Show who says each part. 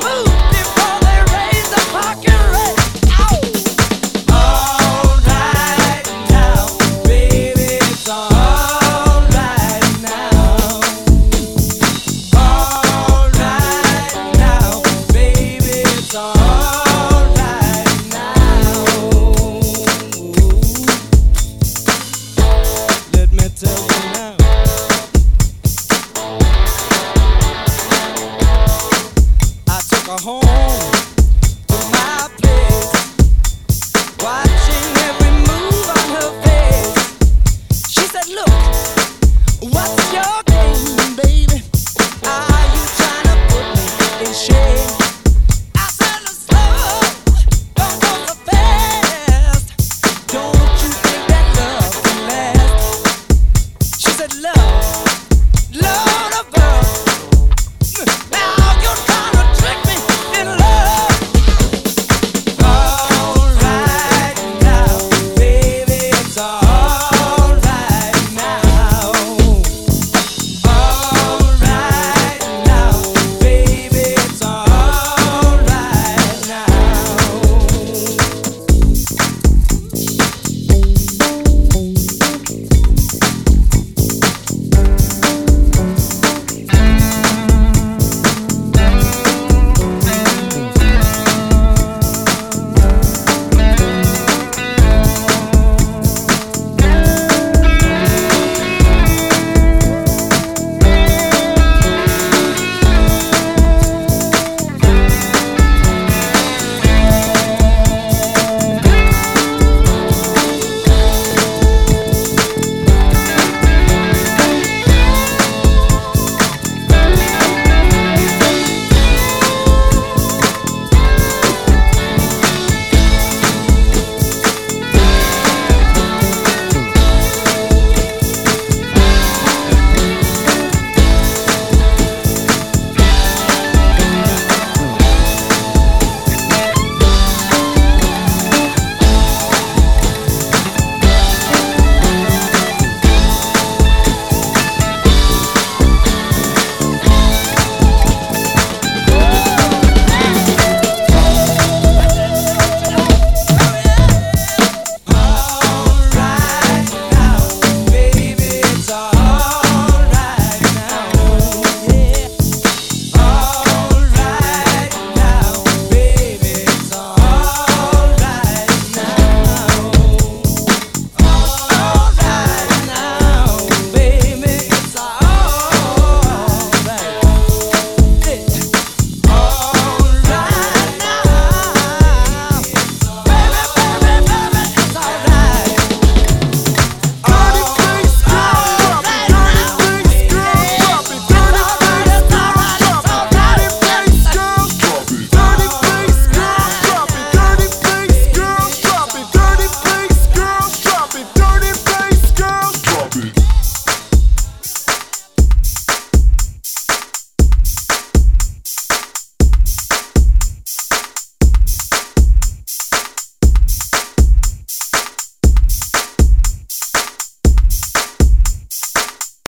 Speaker 1: move before they raise the parking rate. All right now, baby, it's all right now. All right now, baby, it's all right now. Let me tell you now. I took her home to my place, watching every move on her face. She said, "Look, what's your game, baby? Are you trying to put me in shame?"